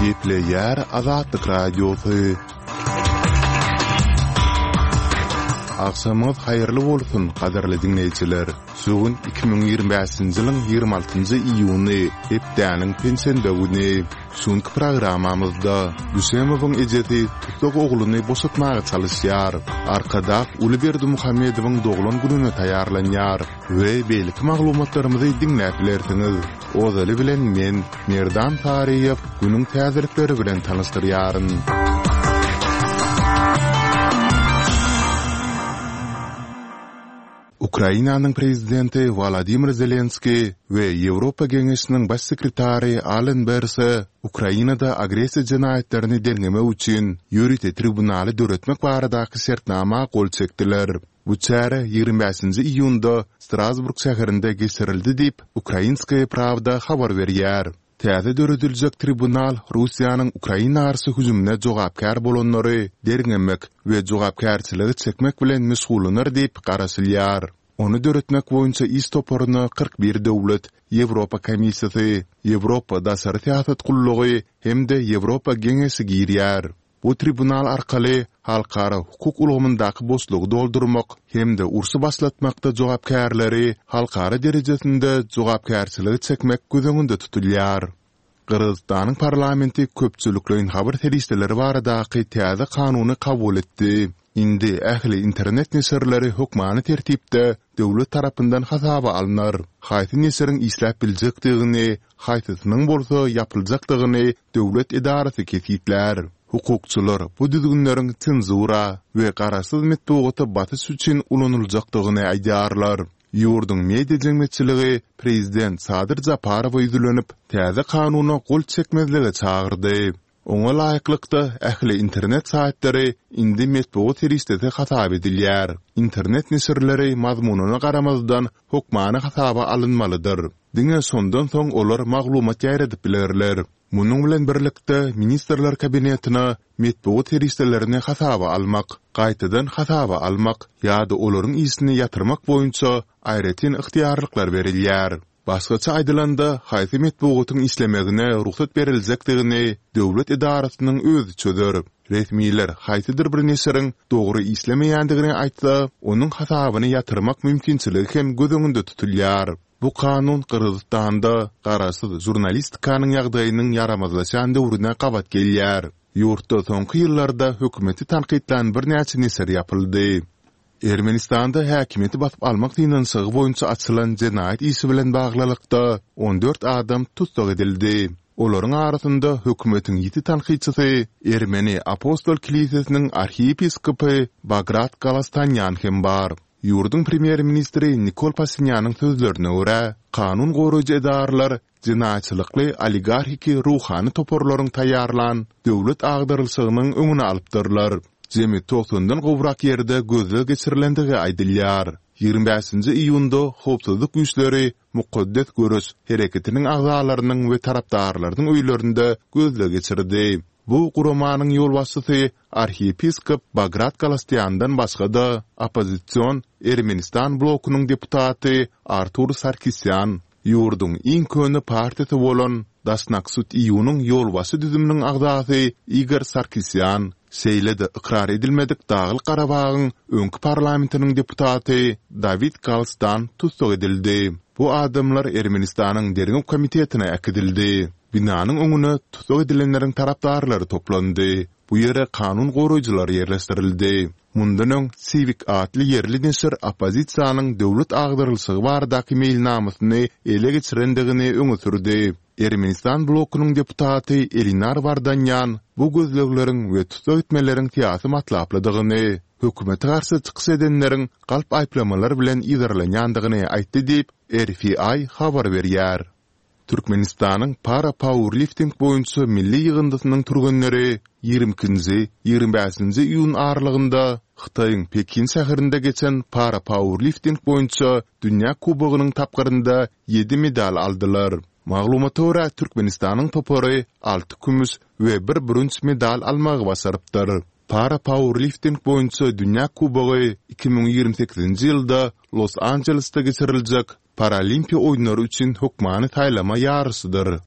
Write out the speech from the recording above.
Gepleyer Azatlyk Radiosu. Akşamyz haýyrly bolsun, gaderli dinleýijiler. Sugun 2025-nji ýylyň 26-njy iýuny, hepdäniň pensiýanda güni. Şonky programmamyzda Hüseymowyň ejedi tutduk ogluny boşatmaga çalışýar. Arkada Ulyberdi Muhammedowyň doglan gününe taýýarlanýar we belki maglumatlarymyzy dinläp bilersiňiz. Ozaly bilen men Merdan Tariýew günüň täzelikleri bilen tanıştyrýaryn. Ukrainanyň prezidenti Volodymyr Zelenski we Ýewropa Geňeşiniň baş sekretary Alan Berse Ukrainada agresiýa jinaýatlaryny derňemek üçin ýürüte tribunaly döretmek baradaky şertnama gol çekdiler. Bu çäre 25-nji iýunda Strasburg şäherinde geçirildi diýip Ukrainskaya Pravda habar berýär. Täze döredilýek tribunal Russiýanyň Ukraina arsy hüjümine jogapkar bolanlary derňemek we jogapkarçylygy çekmek bilen meşgulanır diýip garaşylýar. Onu döretmek boýunça iş toporuny 41 döwlet, Ýewropa Komissiýasy, Ýewropa Daşary Täsir Gullugy hemde Ýewropa Geňeşi girýär. Bu tribunal arkaly halkara hukuk ulgamyndaky boşlugy doldurmak hemde ursy başlatmakda jogapkärleri halkara derejesinde jogapkärçylygy çekmek gözeňinde tutulýar. Kırgızstanyň parlamenti köpçülikliň habar terişdeleri baradaky täze kanuny kabul etdi. Indi ähli internet neserleri hukmany tertipde döwlet tarapyndan hasaba alynar. Haýsy neseriň isläp biljekdigini, haýsysynyň bolsa ýapyljakdygyny döwlet edarasy kesipler. Hukukçylar bu düzgünleriň senzura we garaşsyz metbugaty batys üçin ulanyljakdygyny aýdýarlar. Ýurdun media jemgyýetçiligi prezident Sadyr Japarow ýüzlenip täze kanuny gol çekmezlige çağırdy. Oňa laýyklykda ähli internet saýtları indi metbuat terişdede hatap edilýär. Internet neserleri mazmunyna garamazdan hukmany hataba alynmalydyr. Diňe sondan soň olar maglumat ýaýradyp bilerler. Munyň bilen birlikde ministrler kabinetina metbuat terişdelerini hataba almak, gaýtadan hataba almak ýa-da olaryň isini ýatyrmak boýunça aýratyn ygtiýarlyklar berilýär. Başgaça aýdylanda haýsy metbugatyň islemegine ruhsat beriljekdigini döwlet edarasynyň özü çözer. Resmiler haýsydyr bir neseriň dogry islemeýändigini aýtsa, onuň hasabyny ýatyrmak mümkinçiligi hem gözeňinde tutulýar. Bu kanun Kırgızstanda garaşsyz jurnalistikanyň ýagdaýynyň yaramazlaşan döwrüne gabat gelýär. Ýurtda soňky ýyllarda hökümeti tanqidlan bir näçe neser ýapyldy. Ermenistanda häkimeti basyp almak dynançygy boýunça açylan jenaýat isi bilen baglylykda 14 adam tutsak edildi. Olaryň arasynda hökümetiň 7 tanqidçisi Ermeni Apostol Kilisiýasynyň arhiyepiskopy Bagrat Galastanyan hem bar. Ýurdun premier ministri Nikol Pashinýanyň sözlerine görä, kanun goraýjy edarlar jinaýatçylykly oligarhiki ruhany toporlaryň taýýarlan döwlet agdarylşygynyň öňüne alypdyrlar. Jemi 90-dan gowrak ýerde gözle geçirilendigi aýdylýar. 25-nji iýunda howpsuzlyk güýçleri mukaddes görüş hereketiniň agzalarynyň we tarapdarlarynyň öýlerinde gözle geçirdi. Bu guramanyň ýolbaşçysy arhiyepiskop Bagrat Galastanyandan başga da opozisiýon Ermenistan blokunyň deputaty Artur Sarkisyan, ýurdun iň köni partiýasy bolan Dasnak Sut iýunyň ýolbaşy düzüminiň agzasy Igor Sarkisyan seýlede ikrar edilmedik Dağlyk Garabagyň öňkü parlamentiniň deputaty David Kalstan tutsak edildi. Bu adamlar Ermenistanyň derňek komitetine äkidildi. Binanyň öňüne tutsak edilenleriň tarapdarlary toplandy. Bu ýere kanun goraýjylary ýerleşdirildi. Mundan öň Sivik adly ýerli neser opozisiýanyň döwlet agdarylşygy baradaky mailnamasyny ele geçirendigini öňe sürdi. Ermenistan blokunyň deputaty Elinar Vardanyan bu gözlegleriň we tutsak etmeleriň tiýasy matlapladygyny, hökümete garşy çykyş edenleriň galp aýplamalar bilen ýerlenýändigini aýtdy diýip RFI habar berýär. Türkmenistanyň para powerlifting boýunça milli ýygyndysynyň turgunlary 22-nji 25-nji iýun aralygynda Xitayň Pekin şäherinde geçen para powerlifting boýunça dünýä kubogynyň tapgarynda 7 medal aldylar. Maglumata görä Türkmenistanyň topory 6 kümüs we 1 brons medal almagy basarypdyr. Para powerlifting boýunça dünýä kubogy 2028-nji ýylda Los Angeles'ta geçiriljek Paralimpiya oýunlary üçin hukmany taýlama ýarysıdyr.